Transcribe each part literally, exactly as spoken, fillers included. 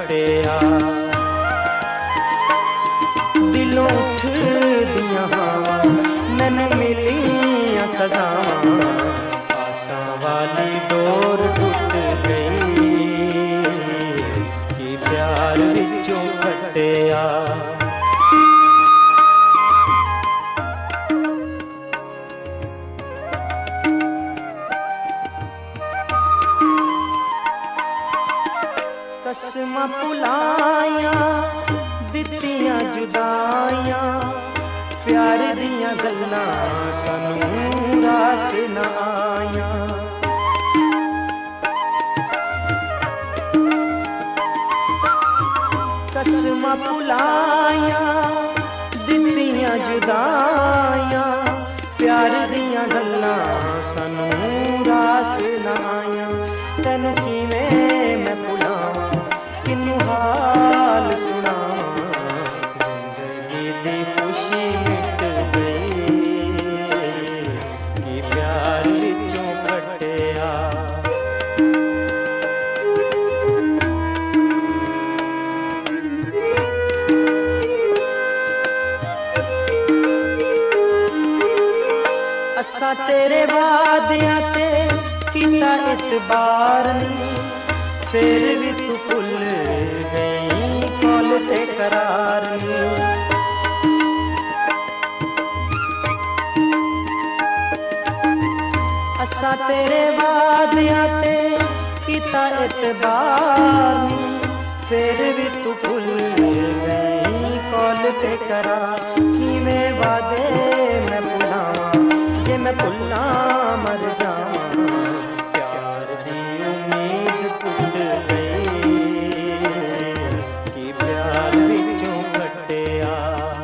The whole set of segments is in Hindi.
खटिया। दिलों उठ दियां हवां मैनू मिलियां सजावां, आसां वाली डोर टुट गई कि प्यार विचों खटिया। कसमां भुलाइयां दित्तियां जुदाइयां, प्यार दियां गल्लां सानू रास न आइयां। कसमां भुलाइयां दित्तियां जुदाइयां, प्यार दियां गल्लां सानू रास न आइयां। तैनू किवें मैं भुलावां किनू हाल सुनावां, जिंदगी दी खुशी मिट गई कि प्यार विचों खटिया। असां तेरे वादियां ते कीता इतबार नी, फिर भी तू भुल गई कौल ते करार नी। असां तेरे वादियां ते कीता इतबार नी, फिर भी तू भुल गई कौल ते करार। किवें वादे मैं भुलावां जे मैं भुल्लां मर जावां, प्यार दी उम्मीद टुट गई कि प्यार विचों खटिया।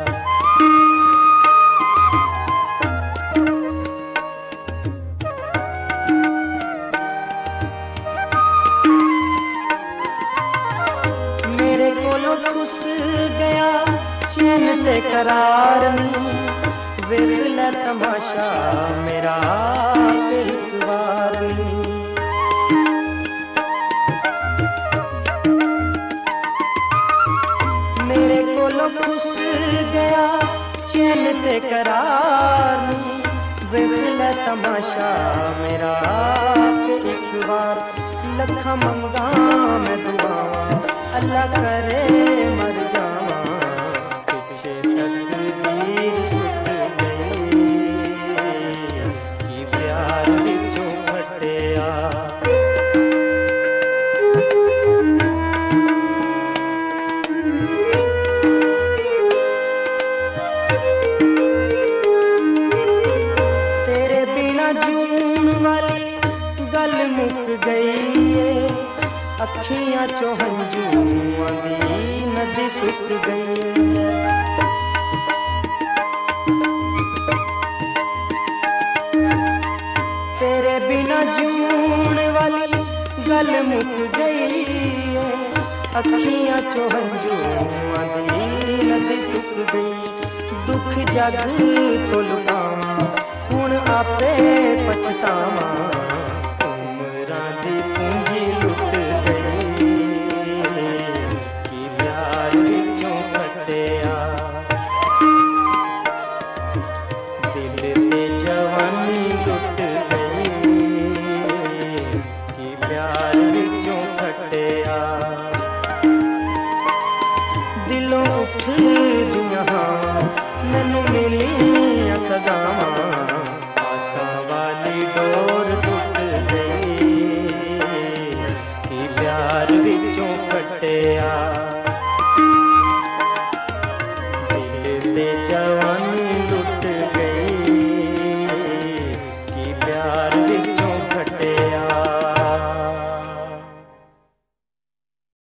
मेरे कोलों खुस गया चैन ते करार नी, वेख लै तमाशा मेरा एक बार नी। मेरे कोलों खुस गया चैन ते करार नी, वेख लै तमाशा मेरा एक बार। लखां मंगा मैं दुआवां अल्लाह करे मर जावां, पिछे तकदीर सुट गई कि प्यार विचों खटिया। तेरे बिना जून वाली गल मुक गई है, अखियां चों हंजूआं दी नदी सुक गई है। तेरे बिना जून वाली गल मुक गई है, अखियां चों हंजूआं दी नदी सुक गई। दुख जग तो लुटावां हुण आपे पछतावां, उमरां दी पूंजी लुट गई कि प्यार विचों खटिया। दिल ते जवानी लुट गई कि प्यार विचों खटिया। दिलों उठ दियां हवां मैनू मिलियां सजावां, आसां वाली डोर टुट गई कि प्यार विचों खटिया। दिल ते जवानी